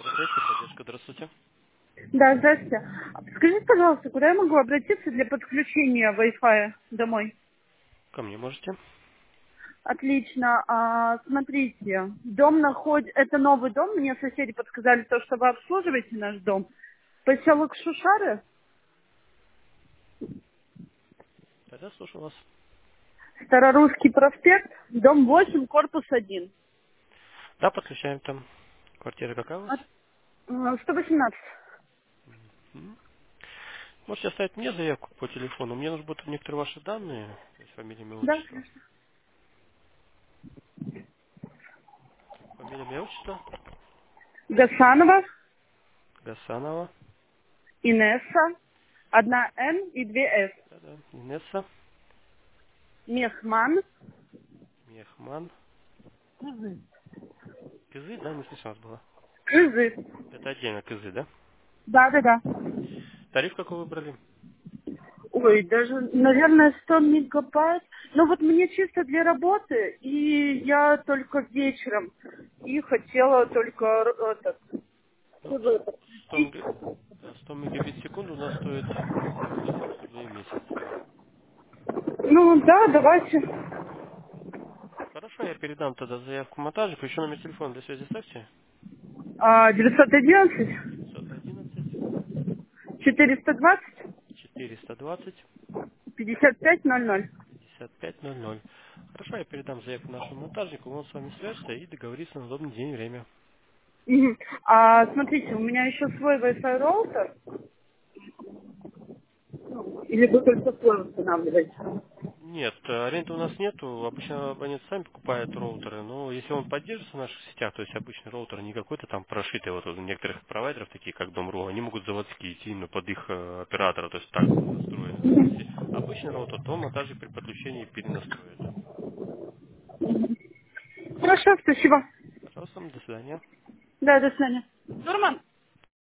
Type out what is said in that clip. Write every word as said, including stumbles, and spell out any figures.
Российская поддержка, здравствуйте. Да, здравствуйте. А Скажите, пожалуйста, куда я могу обратиться для подключения Wi-Fi домой? Ко мне можете? Отлично. А, смотрите, дом находится... Это новый дом. Мне соседи подсказали то, что вы обслуживаете наш дом. Поселок Шушары, Тогда слушаю вас. Старорусский проспект, дом восемь, корпус один. Да, подключаем там. Квартира какая у вас? От- э, сто восемнадцать. М. Можете оставить мне заявку по телефону. Мне нужны будут некоторые ваши данные. То есть фамилия, имя, Да, отчество. конечно. Фамилия, имя, отчество. Гасанова, Гасанова. Инесса, одна Н и две С. Да, да. Инесса. Мехман, Мехман. Кызы, да, не слышно вас было. Кызы. Это отдельно Кызы, да? Да, да, да. Тариф какой выбрали? Ой, даже, наверное, сто мегабайт. Но вот мне чисто для работы, и я только вечером. И хотела только р- этот, Ну, чтобы это сто, мега- да, сто мегабит в секунду у нас стоит девятьсот рублей в месяц. Ну да, давайте. Хорошо, я передам тогда заявку монтажику. Еще номер телефона для связи ставьте. А, девятьсот одиннадцать, девятьсот одиннадцать четыреста двадцать, четыреста двадцать пятьдесят пять ноль ноль. пятьдесят пять ноль ноль. Хорошо, я передам заявку нашему монтажнику, он с вами свяжется и договорится на удобный день и время. Мгм. А смотрите, у меня еще свой Wi-Fi роутер. Или вы только свой устанавливаете? Нет, э, аренды у нас нету. Обычно абонент сами покупают роутеры, но если он поддерживается в наших сетях, то есть обычный роутер, не какой-то там прошитый, вот у некоторых провайдеров, такие как Дом.ру, они могут заводские идти именно под их э, оператора, то есть так настроены. Но если обычный роутер, то монтажник при подключении перенастроит. Хорошо, спасибо. Пожалуйста, до свидания. Да, до свидания. Норман.